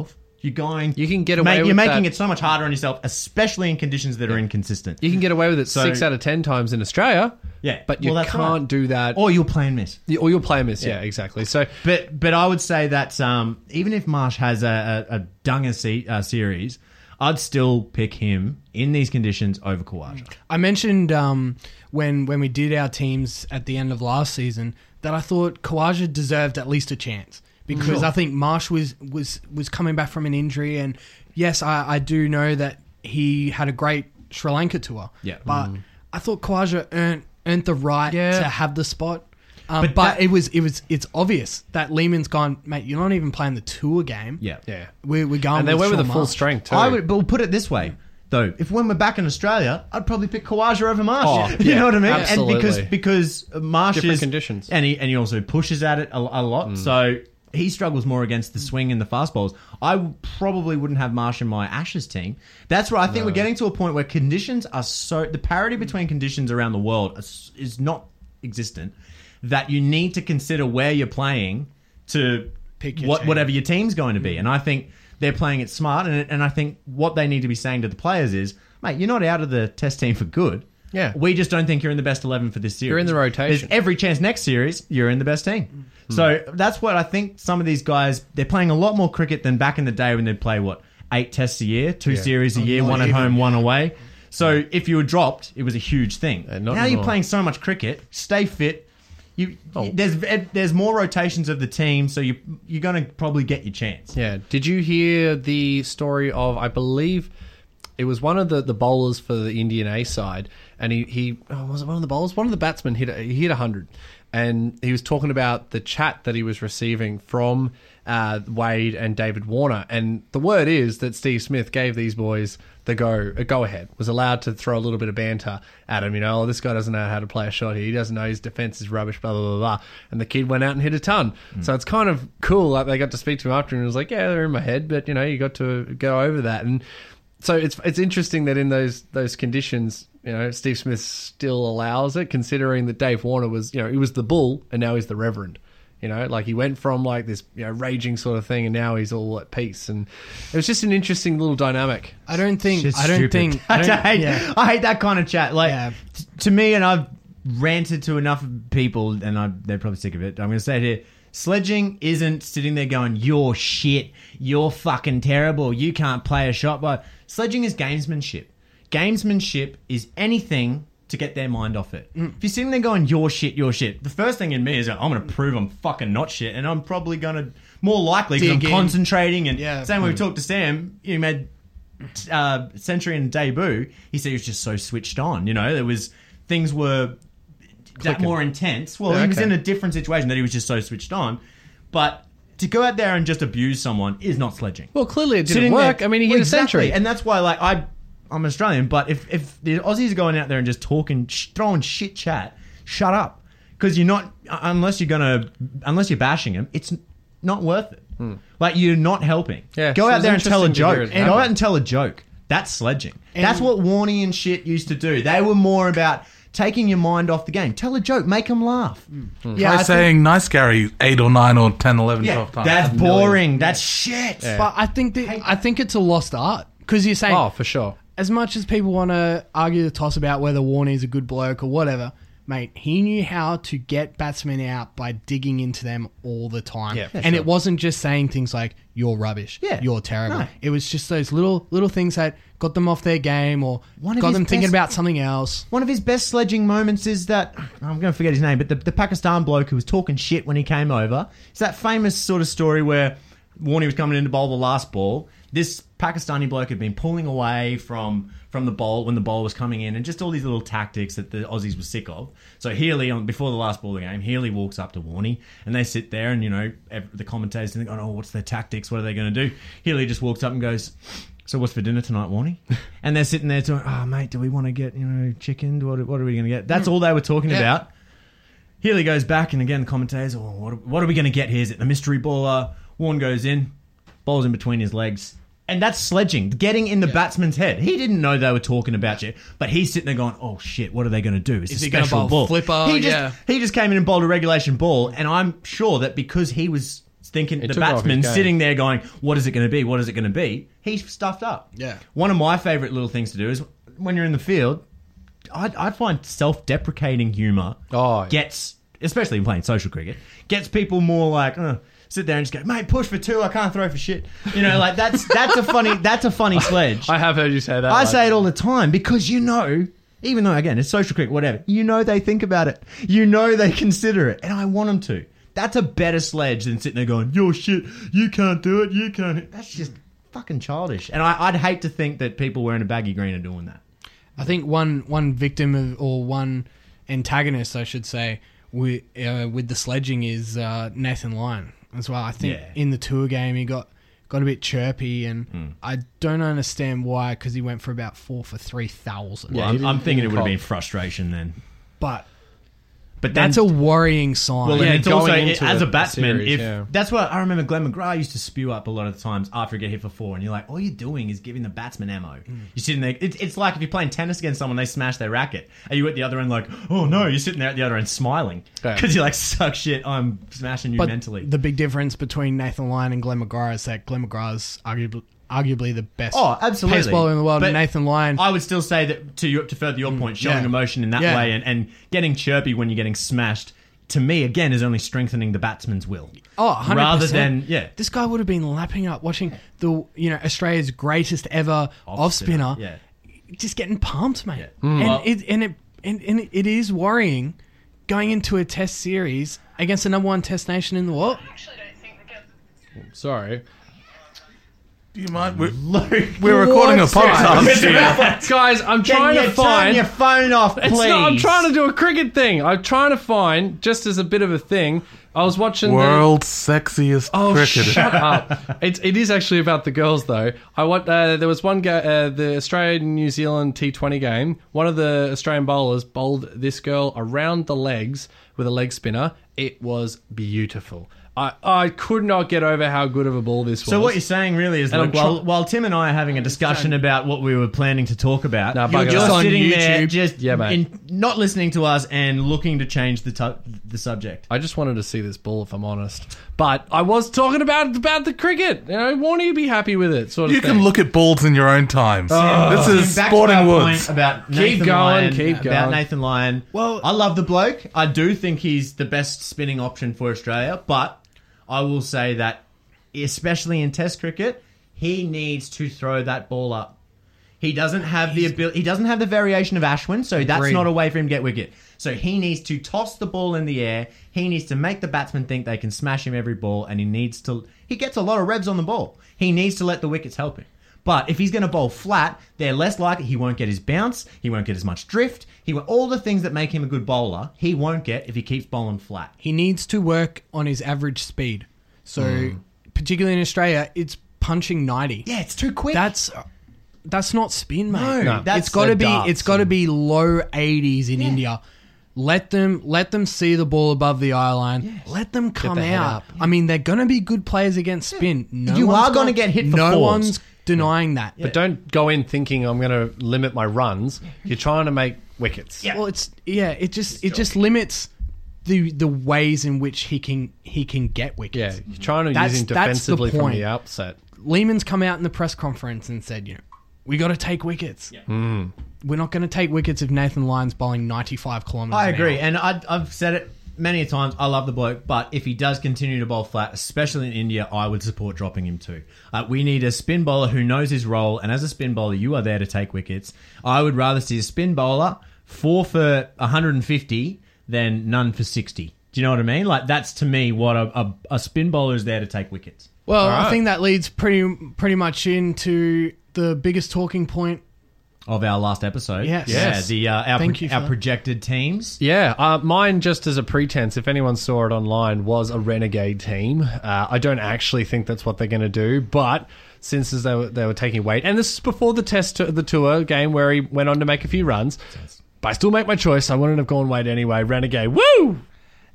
you're going. You can get Mate, away You're with making that. it so much harder on yourself, especially in conditions that are inconsistent. You can get away with it So- six out of ten times in Australia. Yeah, But you well, that's can't right. do that. Or you'll play and miss. or you'll play a miss. Yeah, exactly. So But but I would say that um, even if Marsh has a, a, a Dunga se- uh, series, I'd still pick him in these conditions over Kawaja. I mentioned um, when when we did our teams at the end of last season that I thought Kawaja deserved at least a chance because Sure. I think Marsh was, was, was coming back from an injury, and yes, I, I do know that he had a great Sri Lanka tour. Yeah. but I thought Kawaja earned earned the right Yeah. to have the spot. Um, But but that- it was it was it's obvious that Lehman's gone, mate. You're not even playing the tour game. Yeah. yeah, we're, we're going. and they with went with Sean the full Marsh. strength too. I would, but we'll put it this way, though. If when we're back in Australia, I'd probably pick Kawaja over Marsh. Oh, you yeah, know what I mean? absolutely. And because because Marsh Different is conditions. and he and he also pushes at it a, a lot. So he struggles more against the swing and the fast balls. I w- probably wouldn't have Marsh in my Ashes team. That's where I think we're getting to a point where conditions are so the parity between conditions around the world is, is not existent. That you need to consider where you're playing to Pick your what team. whatever your team's going to be. And I think they're playing it smart. And and I think what they need to be saying to the players is, mate, you're not out of the Test team for good. Yeah. We just don't think you're in the best eleven for this series. You're in the rotation. There's every chance next series you're in the best team. So that's what I think some of these guys, they're playing a lot more cricket than back in the day when they'd play, what, eight tests a year, two series a year, not one at even. home, one away. So if you were dropped, it was a huge thing. Uh, not now you're anymore. playing so much cricket, stay fit. You, Oh. there's there's more rotations of the team, so you you're going to probably get your chance. Yeah. Did you hear the story of, I believe it was one of the, the bowlers for the Indian A side, and he, he oh, was it one of the bowlers? One of the batsmen hit a, he hit one hundred, and he was talking about the chat that he was receiving from uh, Wade and David Warner, and the word is that Steve Smith gave these boys the go a go ahead, was allowed to throw a little bit of banter at him. You know, oh, this guy doesn't know how to play a shot here. He doesn't know his defense is rubbish. Blah blah blah blah. And the kid went out and hit a ton. So it's kind of cool. Like they got to speak to him after, and it was like, yeah, they're in my head, but you know, you got to go over that. And so it's it's interesting that in those those conditions, you know, Steve Smith still allows it, considering that Dave Warner was, you know, he was the bull and now he's the reverend. You know, like he went from like this, you know, raging sort of thing, and now he's all at peace. And it was just an interesting little dynamic. I don't think. Shit's I don't stupid. think. I, I don't, hate, yeah. I hate that kind of chat. Like Yeah. t- to me, and I've ranted to enough people, and I, they're probably sick of it. I'm going to say it here: sledging isn't sitting there going, "You're shit. You're fucking terrible. You can't play a shot." But sledging is gamesmanship. Gamesmanship is anything to get their mind off it. Mm. If you're sitting there going, "You're shit. You're shit," the first thing in me is, I'm going to prove I'm fucking not shit, and I'm probably going to more likely because I'm Dig in. concentrating. And Yeah. same when we talked to Sam, you made uh, Century and debut, he said he was just so switched on. You know, there was things were that Clicking. more intense. Well, Yeah, he was okay. in a different situation that he was just so switched on. But to go out there and just abuse someone is not sledging. Well, clearly it didn't Sitting work. there- I mean, he hit Well, a exactly. century. and that's why, like, I, I'm Australian. But if if the Aussies are going out there and just talking, sh- throwing shit chat, shut up, because you're not unless you're gonna unless you're bashing him, it's not worth it. Like you're not helping. Yeah, go so out it's there and tell a interesting to hear joke. it Go happen. out and tell a joke. That's sledging. That's what Warney and shit used to do. They were more about taking your mind off the game. Tell a joke, make them laugh. Yeah, Try I think- saying nice Gary eight or nine or ten, eleven, Yeah, twelve times. that's boring. That's shit. But I think that I think it's a lost art because you're saying Oh, for sure. as much as people want to argue the toss about whether Warney's a good bloke or whatever, mate, he knew how to get batsmen out by digging into them all the time. Yeah, for and sure. it wasn't just saying things like "you're rubbish," Yeah. "you're terrible." No. It was just those little little things that got them off their game or One of got his them thinking best- about something else. One of his best sledging moments is that I'm going to forget his name, but the, the Pakistan bloke who was talking shit when he came over. It's that famous sort of story where Warney was coming in to bowl the last ball. This Pakistani bloke had been pulling away from from the bowl when the ball was coming in, and just all these little tactics that the Aussies were sick of. So Healy, on before the last ball of the game, Healy walks up to Warney, and they sit there, and you know ev- the commentators think, "Oh, what's their tactics? What are they going to do?" Healy just walks up and goes, "So what's for dinner tonight, Warney?" And they're sitting there talking, "Oh, mate, do we want to get, you know, chicken? What, what are we going to get?" That's all they were talking Yeah. about. Healy goes back, and again, the commentators, "Oh, what, what are we going to get here? Is it the mystery baller?" Warren goes in, bowls in between his legs. And that's sledging, getting in the batsman's head. He didn't know they were talking about you, but he's sitting there going, "Oh shit, what are they going to do? It's Is a he gonna special bowl ball." flipper? He just, Yeah. he just came in and bowled a regulation ball, and I'm sure that because he was thinking He the took off his batsman game. sitting there going, "What is it going to be? What is it going to be?" He's stuffed up. Yeah. One of my favourite little things to do is when you're in the field, I I find self-deprecating humour Oh, yeah. gets, especially in playing social cricket, gets people more like. Uh, Sit there and just go, mate, push for two. I can't throw for shit. You know, like that's that's a funny that's a funny sledge. I have heard you say that. I like- say it all the time because you know, even though again it's social cricket, whatever, you know they think about it, you know they consider it, and I want them to. That's a better sledge than sitting there going, "You're shit, you can't do it, you can't." That's just fucking childish, and I, I'd hate to think that people wearing a baggy green are doing that. I think one one victim of, or one antagonist, I should say, with uh, with the sledging is uh, Nathan Lyon as well. I think Yeah. in the tour game he got got a bit chirpy, and Hmm. I don't understand why, because he went for about four for three thousand. Well, he I'm, didn't- I'm thinking it didn't would have cop. been frustration then, But but then that's a worrying sign. Well, Yeah, and it's going also into as a a batsman. series, if yeah. that's what I remember, Glenn McGrath used to spew up a lot of the times after he get hit for four, and you're like, all you're doing is giving the batsman ammo. Mm. You're sitting there. It, it's like if you're playing tennis against someone, they smash their racket, and you at the other end like, oh no, you're sitting there at the other end smiling Yeah. because you're like, suck shit, I'm smashing you but mentally. the big difference between Nathan Lyon and Glenn McGrath is that Glenn McGrath's arguably arguably the best Oh, absolutely. pace bowler in the world, But and Nathan Lyon. I would still say that to your, to further your point, showing yeah. emotion in that Yeah. way and, and getting chirpy when you're getting smashed, to me again is only strengthening the batsman's will. Oh, one hundred percent. rather than yeah. This guy would have been lapping up watching the you know Australia's greatest ever off spinner, Yeah. just getting pumped, mate. Yeah. And Well- it and it and, and it is worrying going into a test series against the number one test nation in the world. Sorry. Do you mind? We're, Luke, we're recording a podcast. Guys, I'm Can trying you to turn find. your phone off, please? It's not, I'm trying to do a cricket thing. I'm trying to find, just as a bit of a thing, I was watching the... World's sexiest Oh, cricketer. shut up. It's, it is actually about the girls, though. I want, uh, There was one, ga- uh, the Australia-New Zealand T twenty game. One of the Australian bowlers bowled this girl around the legs with a leg spinner. It was beautiful. I, I could not get over how good of a ball this was. So what you're saying really is, And Luke, I'm while, try- while Tim and I are having a discussion about what we were planning to talk about, Nah, you're bugger just that. on sitting there, YouTube. just Yeah, mate. in, not listening to us and looking to change the tu- the subject. I just wanted to see this ball, if I'm honest. But I was talking about about the cricket. You know, won't you be happy with it? Sort of You thing. can look at balls in your own time. Oh. this is Back to Sporting our Woods. point about Keep Nathan going, Lyon, keep about going. Nathan Lyon. Well- I love the bloke. I do think he's the best spinning option for Australia, but I will say that, especially in Test cricket, he needs to throw that ball up. He doesn't have the ability. He doesn't have the variation of Ashwin, so that's Agreed. not a way for him to get wicket. So he needs to toss the ball in the air. He needs to make the batsman think they can smash him every ball, and he needs to. He gets a lot of revs on the ball. He needs to let the wickets help him. But if he's going to bowl flat, they're less likely. He won't get his bounce. He won't get as much drift. He won't, all the things that make him a good bowler. He won't get if he keeps bowling flat. He needs to work on his average speed. So, Hmm. particularly in Australia, it's punching ninety. Yeah, it's too quick. That's that's not spin, mate. No, No. that's it's got to a be dart. it's got to be low eighties in India. Let them let them see the ball above the eye line. Let them come the head out. up. I mean, they're going to be good players against spin. No You one's are gonna get hit for No fours. one's denying that. But don't go in thinking I'm going to limit my runs. You're trying to make wickets. Well, it's yeah. It just it just limits the the ways in which he can he can get wickets. Yeah, you're trying to That's- use him that's the defensively from point. the outset. Lehman's come out in the press conference and said, you know, we got to take wickets. Hmm. We're not going to take wickets if Nathan Lyon's bowling ninety-five kilometres. I an agree, hour. and I, I've said it many times. I love the bloke, but if he does continue to bowl flat, especially in India, I would support dropping him too. Uh, we need a spin bowler who knows his role, and as a spin bowler, you are there to take wickets. I would rather see a spin bowler four for one hundred fifty than none for sixty. Do you know what I mean? Like that's to me what a, a, a spin bowler is there to take wickets. Well, All right. I think that leads pretty pretty much into the biggest talking point. Of our last episode, Yes. yeah, Yes. the uh, our, Thank pro- you for our that. projected teams. Yeah, uh, mine, just as a pretense, if anyone saw it online, was a renegade team. Uh, I don't actually think that's what they're going to do, but since as they were, they were taking weight, and this is before the test, to, the tour game where he went on to make a few runs, but I still make my choice. I wouldn't have gone weight anyway. Renegade, woo!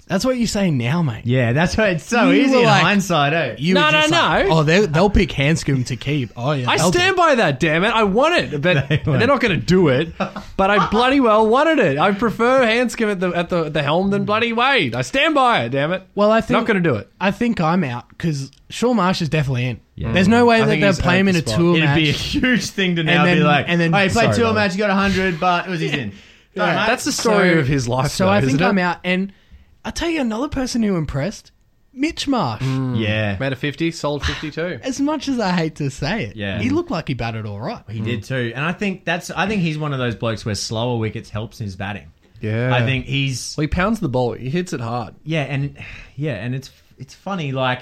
That's what you say now, mate. Yeah, that's why it's so You easy were in like- hindsight, eh? You No, were just no, like, no. Oh, they, they'll pick Hanscom to keep. Oh, yeah. I they'll do stand by that, damn it. I want it, but They won't. they're not going to do it. But I bloody well wanted it. I prefer Hanscom at the at the, the helm than bloody Wade. I stand by it, damn it. Well, I think Not going to do it. I think I'm out because Shaw Marsh is definitely in. There's no way I that think they'll he's play him in earned a the spot. tour It'd match. be a huge thing to now then- be like, and then- oh, he played Sorry, tour brother. match, he got one hundred, but it was he's in. Sorry, mate. That's the story So- of his life. So though, I think isn't it? I'm out. And I'll tell you another person who impressed, Mitch Marsh. Yeah. Made a fifty, sold fifty-two. As much as I hate to say it, Yeah. he looked like he batted all right. He did too. And I think that's I think he's one of those blokes where slower wickets helps his batting. Yeah. I think he's Well, he pounds the ball. He hits it hard. yeah, and yeah, and it's it's funny like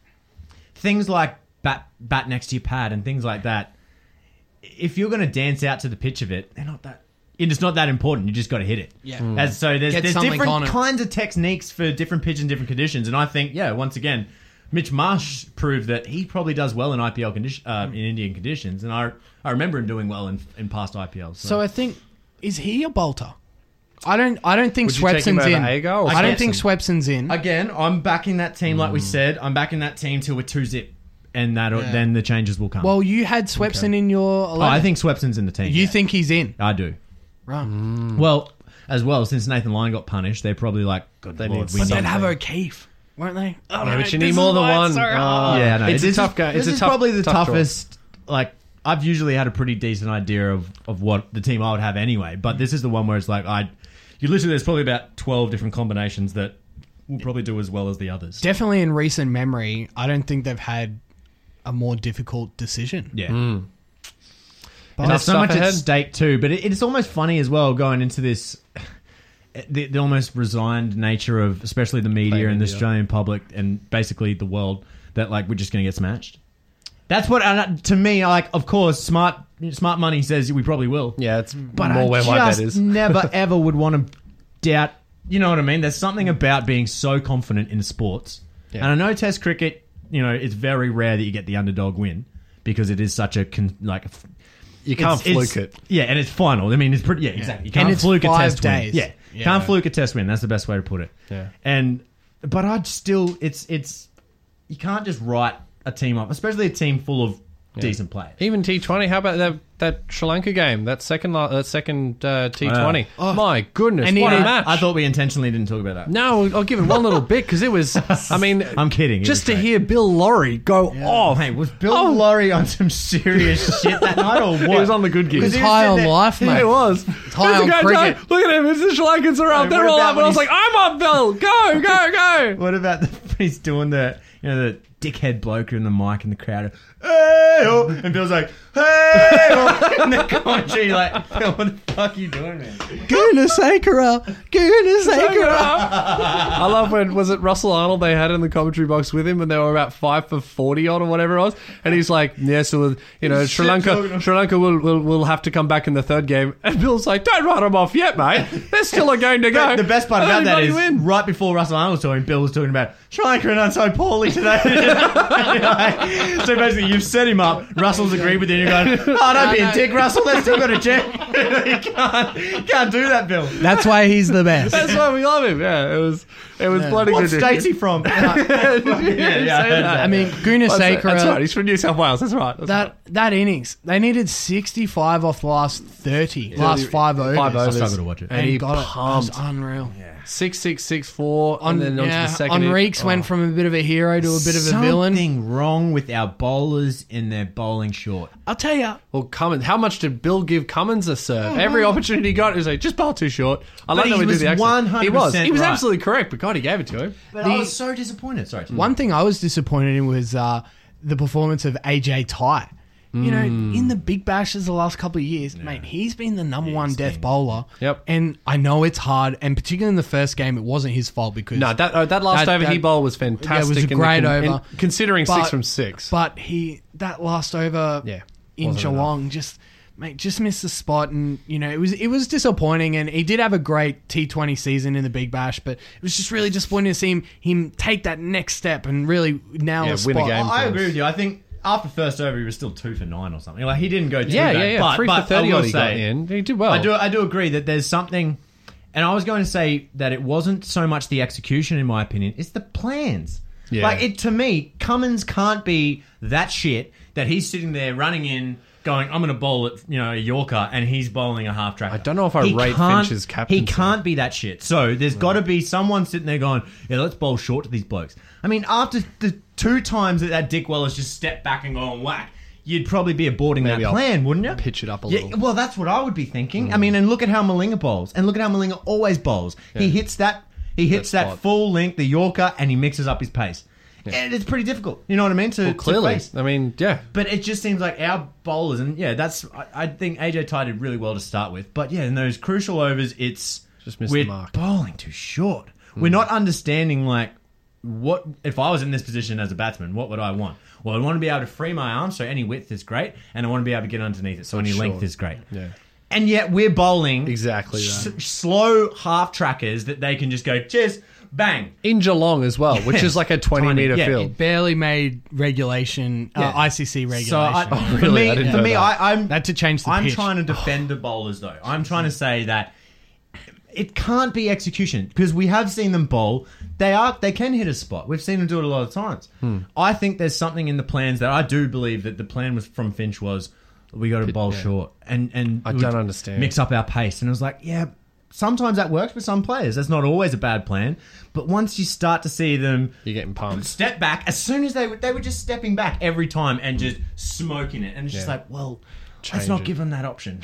things like bat bat next to your pad and things like that. If you're going to dance out to the pitch of it, they're not that. It's not that important. You just got to hit it. Yeah. Hmm. Mm. As, so there's, Get there's something on different it. kinds of techniques for different pitches and different conditions. And I think, yeah, once again, Mitch Marsh proved that he probably does well in I P L condition, uh, in Indian conditions. And I I remember him doing well in, in past I P Ls. So, So I think is he a bolter? I don't. I don't think Would you take him Swepson's over in. Agar or I don't Swepson? think Swepson's in. again, I'm backing that team like we said. I'm backing that team till we're two zip, and that Yeah. then the changes will come. well, you had Swepson in your. oh, eleven. I think Swepson's in the team. you yeah. think he's in. I do. Right. Well, as well, since Nathan Lyon got punished, they're probably like, good They lord, need we But need they'd have to- O'Keefe, weren't they? Oh, Yeah, but you need more than one. Oh, Yeah, I know. It's a This tough is- game. It's This a is tough- probably the tough draw. toughest. Like, I've usually had a pretty decent idea of, of what the team I would have anyway, but this is the one where it's like I, you literally there's probably about twelve different combinations that will probably do as well as the others. Definitely in recent memory, I don't think they've had a more difficult decision. Yeah. Hmm. And there's so Stuff much at ahead. stake too, but it, it's almost funny as well going into this. The, the almost resigned nature of, especially the media Playing and the India. Australian public and basically the world, that like we're just going to get smashed. That's what, and to me, like, of course, smart smart money says we probably will. Yeah, it's But more I where my bet just is. never ever would want to doubt. You know what I mean? There's something about being so confident in sports, Yeah. and I know Test cricket. You know, it's very rare that you get the underdog win because it is such a con- like. A, You can't it's- fluke it's- it. Yeah, and it's final. I mean, it's pretty. Yeah, exactly. You can't And it's fluke a five test days. win. Yeah, Yeah. can't fluke a test win. That's the best way to put it. Yeah. And but I'd still, it's it's you can't just write a team up, especially a team full of decent players. Even T twenty. How about that that Sri Lanka game? That second la- that second uh, T twenty. Oh. My goodness, And what he- a match! I thought we intentionally didn't talk about that. No, I'll give it one little bit because it was. I mean, I'm kidding. It Just was to great. hear Bill Laurie go off. Hey, was Bill Oh. Laurie on some serious shit that night or what? He was on the good gig. Because It's he was high sitting on there- life, mate. It was. high It's a on great cricket. time. Look at him. It's the Sri Lankans are up. Hey, They're what all about up. And when I was he's- like, I'm up, Bill. Go, go, go. What about the, when he's doing the, you know, the dickhead bloke in the mic in the crowd? Hey, oh, and Bill's like, hey, oh, in the commentary, like, Bill, what the fuck are you doing, man? Gunasekara, Gunasekara. I love when, was it Russell Arnold they had in the commentary box with him and they were about five for forty odd or whatever it was. And he's like, yeah, so, you know, Sri Shit Lanka talking. Sri Lanka will, will will have to come back in the third game. And Bill's like, don't write them off yet, mate. There's still a game to go. But the best part I about don't that even is win. right before Russell Arnold was talking, Bill was talking about Sri Lanka are done so poorly today. So basically, you've set him up. Russell's agreed with you. And you're going, oh, don't be a dick, Russell. They've still got a check. you can't, you can't do that, Bill. That's why he's the best. That's why we love him. Yeah, it was it was bloody What ridiculous. state's he from? yeah, yeah, I heard that. I mean, That's right. Gunasekara. That's right. He's from New South Wales. That's right. That's That that innings, they needed sixty-five off the last thirty, last five overs. Five overs. I struggle to watch it. And And he got pumped. it. It was unreal. Six six six four, On, and then onto yeah, the second. Enrique's oh. went from a bit of a hero to a bit of a villain. Something wrong with our bowlers in their bowling short. I'll tell you, Well, Cummins. How much did Bill give Cummins a serve? Every opportunity he got, he was like, just bowl too short. I like he that we do was the accent. one hundred He was. percent He was right. absolutely correct. But God, he gave it to him. But The- I was so disappointed. Sorry. one thing I was disappointed in was uh, the performance of A J Ty. You know, in the Big Bashes the last couple of years, mate, he's been the number one death bowler. Yep. And I know it's hard, and particularly in the first game, it wasn't his fault because No, that uh, that last That- over that- he bowled was fantastic. Yeah, it was a in the great con- in- over. considering But- six from six. But he that last over Yeah, in wasn't Geelong just mate just missed the spot, and you know it was it was disappointing. And he did have a great T twenty season in the Big Bash, but it was just really disappointing to see him him take that next step and really nail Yeah, a win a spot. game. I agree with you. I think after first over, he was still two for nine or something. Like he didn't go too yeah, bad. yeah, yeah. But, Three but for thirty I will odd he got say, in. He did well. I do, I do agree that there's something, And I was going to say that it wasn't so much the execution, in my opinion, it's the plans. Yeah. Like, it to me, Cummins can't be that shit that he's sitting there running in, going, I'm going to bowl at, you know, a Yorker, and he's bowling a half tracker. I don't know if I He rate can't- Finch's captaincy. He can't be that shit. So there's got to be someone sitting there going, yeah, let's bowl short to these blokes. I mean, after the two times that that Dick Weller's just stepped back and gone whack, you'd probably be aborting Maybe that I'll plan, wouldn't you? pitch it up a Yeah, little. well, that's what I would be thinking. I mean, and look at how Malinga bowls, and look at how Malinga always bowls. He hits that, he hits That that, spot. full length, the Yorker, and he mixes up his pace. And it's pretty difficult. You know what I mean? To, Well, to clearly. face. I mean, yeah. But it just seems like our bowlers, and yeah, that's I, I think A J Ty did really well to start with. But yeah, in those crucial overs, it's Just missed we're the mark. bowling too short. We're not understanding like what if I was in this position as a batsman, what would I want? Well, I want to be able to free my arm, so any width is great, and I want to be able to get underneath it, so any Sure. length is great. Yeah. And yet we're bowling Exactly s- that. slow half trackers that they can just go cheers, bang. In Geelong as well, which is like a twenty Tiny, metre yeah. field. It barely made regulation, Yeah. uh, I C C regulation. So I, Oh, for really? me, I didn't for know me, that. I, I'm They had to change the I'm pitch. trying to defend the bowlers, though. I'm trying to say that it can't be execution because we have seen them bowl. They are they can hit a spot. We've seen them do it a lot of times. Hmm. I think there's something in the plans that I do believe that the plan was from Finch was we got to bowl yeah. short and and I we'd don't understand. mix up our pace. And it was like, yeah, sometimes that works for some players. That's not always a bad plan. But once you start to see them You're getting pumped. step back, as soon as they were, they were just stepping back every time and just smoking it, and it's just Yeah. like, well, Change let's not it. give them that option.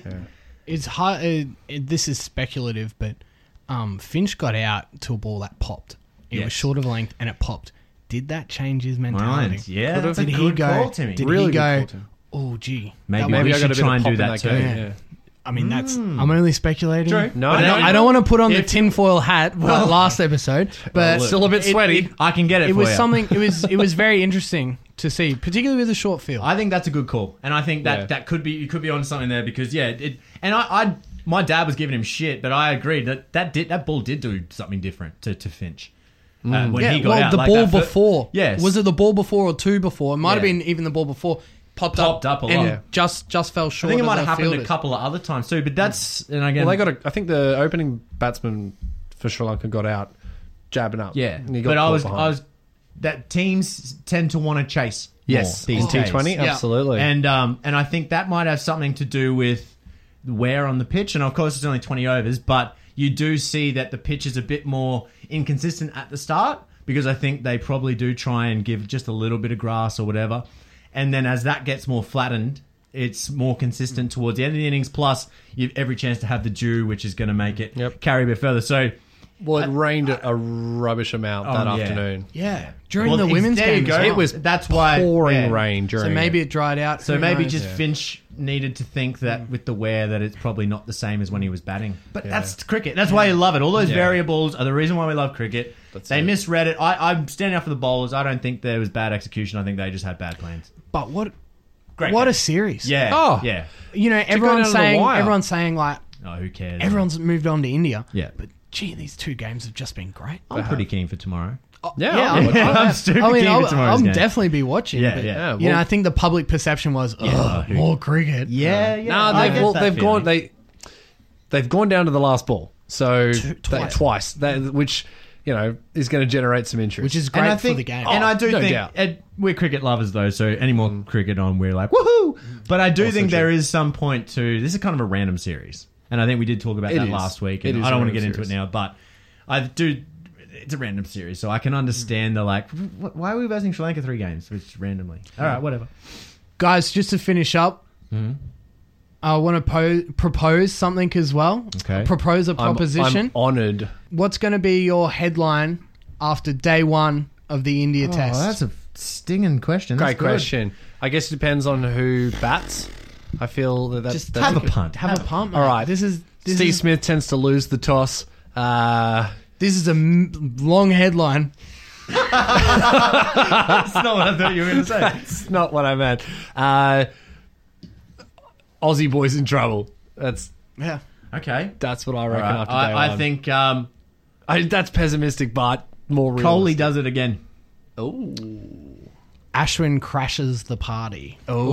It's hard. Uh, it, this is speculative, but um, Finch got out to a ball that popped. It Yes. was short of length and it popped. Did that change his mentality? Right. Yeah, that's a Did he good go? call, Timmy. Did Really he good go? call, Tim. Oh, gee. Maybe, that maybe one- we I got should a bit try of and pop do in that, that too. game. Yeah. Yeah. I mean, that's. Hmm. I'm only speculating. True. No, I no, don't, no. I don't want to put on the If- tinfoil hat like last episode, but Still a bit it- sweaty. It, I can get it. it for was you. something. It was. It was very interesting to see, particularly with a short field. I think that's a good call, and I think that Yeah. that could be you could be on something there because yeah, it. And I, I my dad was giving him shit, but I agreed that that did that ball did do something different to, to Finch uh, when yeah, he got well, out. the like ball that fir- before. Yes. Was it the ball before or two before? It might have Yeah. been even the ball before. Popped, Popped up a lot. and Yeah. just just fell I short. think it of might the have happened fielders. a couple of other times too, but that's and again. Well, they got. A, I think the opening batsman for Sri Lanka got out jabbing up. Yeah, And he got but I caught was, behind. I was that teams tend to want to chase. yes, more these in T days. Twenty, Yeah. absolutely. and um, and I think that might have something to do with wear on the pitch, and of course it's only twenty overs, but you do see that the pitch is a bit more inconsistent at the start because I think they probably do try and give just a little bit of grass or whatever, and then as that gets more flattened, it's more consistent towards the end of the innings. Plus, you've every chance to have the dew, which is going to make it Yep. carry a bit further. So. well, it rained a rubbish amount Oh, that yeah. afternoon. Yeah, during Well, the it's- women's there you game. go. as well. It was That's why pouring yeah. rain during. So maybe it. it dried out. So Who maybe knows? just Yeah. Finch needed to think that with the wear that it's probably not the same as when he was batting. But that's cricket. That's why you love it. All those Yeah. variables are the reason why we love cricket. That's they it. misread it. I, I'm standing up for the bowlers. I don't think there was bad execution. I think they just had bad plans. But what? Great. What a game. series! yeah. Oh. yeah. You know, down everyone's to the saying wire. everyone's saying like Oh, who cares? everyone's moved on to India. Yeah. But gee, these two games have just been great. I'm pretty keen for tomorrow. Yeah, yeah, I'm- I'm, I'm stupid I mean, keen for I'll, tomorrow's I'll game. definitely be watching. Yeah, but, yeah. You know, well- I think the public perception was oh, who- more cricket. Yeah, yeah. No, I they've, get well, that they've feeling. gone. They they've gone down to the last ball. So Two- that- twice. twice, that, which you know is going to generate some interest. which is And great I for think, the game. and I do no think doubt. and we're cricket lovers though, so any more cricket on, we're like woohoo. But I do Also think true. there is some point to this is kind of a random series, and I think we did talk about It that is. last week. It And is I a don't want to random get into it series. now, but I do. It's a random series, so I can understand the like. wh- Why are we versing Sri Lanka three games, which randomly? All right, whatever. Guys, just to finish up, Mm-hmm. I want to po- propose something as well. Okay. Propose a I'm, proposition. I'm honoured. What's going to be your headline after day one of the India Test? Oh, that's a stinging question. Great That's good. question. I guess it depends on who bats. I feel that that's, Just that's Have a punt. Have a pump. All right. This is this Steve is, Smith tends to lose the toss. Uh, this is a m- long headline. That's not what I thought you were going to say. That's not what I meant. Uh, Aussie boys in trouble. That's Yeah. Okay. that's what I All reckon right. after day I, I one. think um, I, that's pessimistic, but more realistic. Coley does it again. Ooh. Ashwin crashes the party.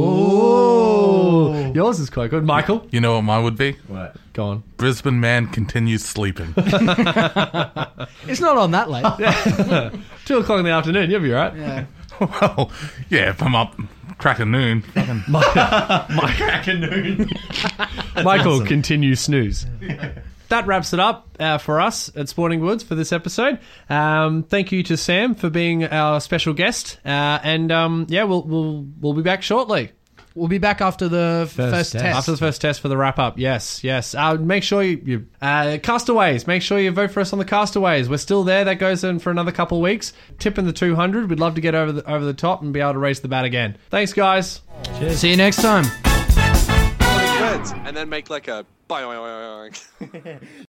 Oh, yours is quite good, Michael. You know what mine would be? What? Go on. Brisbane man continues sleeping. It's not on that late. Two o'clock in the afternoon. You'll be right. Yeah. Well, yeah, if I'm up crack of noon. fucking- Crack a noon. Michael awesome. continues snooze. That wraps it up uh, for us at Sporting Woods for this episode. Um, thank you to Sam for being our special guest, uh, and um, yeah, we'll we'll we'll be back shortly. We'll be back after the first, test. After the first test for the wrap up. Yes, yes. Uh, make sure you, you uh, Castaways. Make sure you vote for us on the Castaways. We're still there. That goes in for another couple of weeks. Tipping the two hundred. We'd love to get over the over the top and be able to raise the bat again. Thanks, guys. See you next time. Reds, and then make like a boing.